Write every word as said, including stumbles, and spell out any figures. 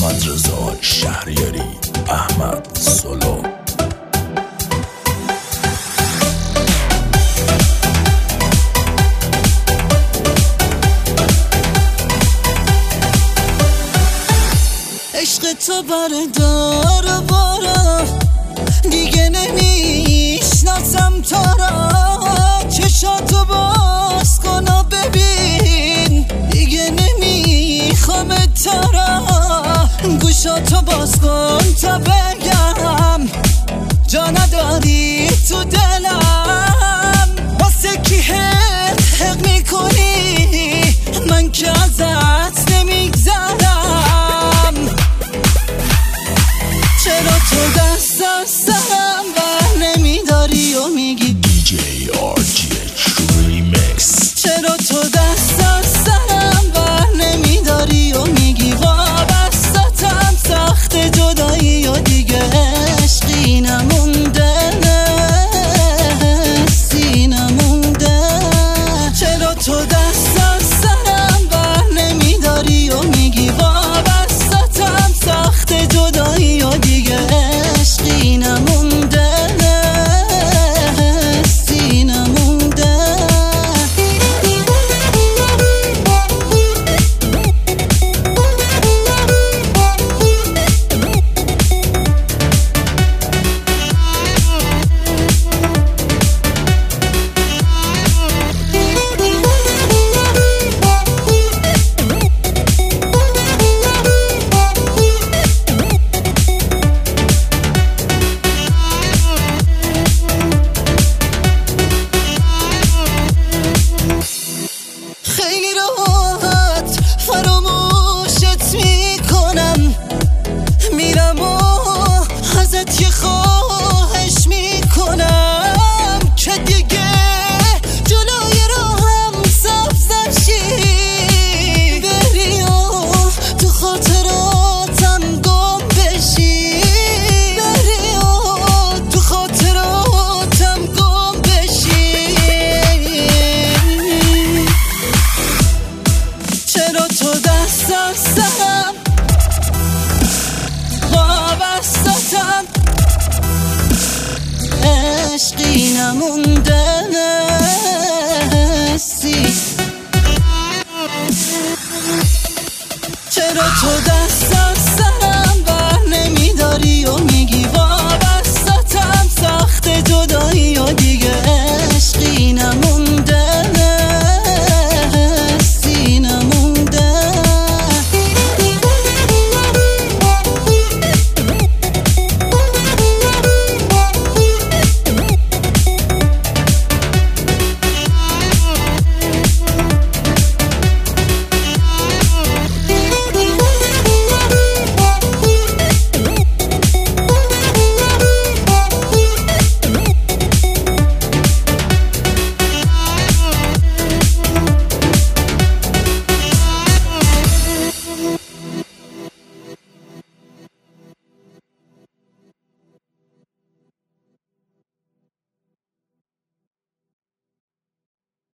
محمد رضا شهریاری، احمد سولو. عشق تو بردار بارا، دیگه نمیشناسم تو را. چشاتو باز کن و ببین، دیگه نمیخوام تو را. گوشاتو باز کن تا بگم، جا نداری تو دلم. واسه کی حق حق میکنی، من که ازت نمیگذرم. چرا تو دست از سرم بر نمیداری و میگی دی جی آر جی اچ ریمیکس. چرا تو دست از سرم بر نمیداری و میگی وابستتم، سخت جدایی و دیگه عشقی نمونده، حسی نمونده. چرا تو دست از سرم بر نمیداری و میگی وابستتم، سخت جدایی و دیگه عشقی نمونده، حسی نمونده. خیلی راحت فراموشت میکنم، میرم و ازت یه خواهش میکنم که دیگه جلوی راهم سبز نشی. بری و تو خاطراتم گم بشی، بری و تو خاطراتم گم بشی. چرا تو دست از سرم وابستتم، عشقی نمونده، حسی. چرا تو دست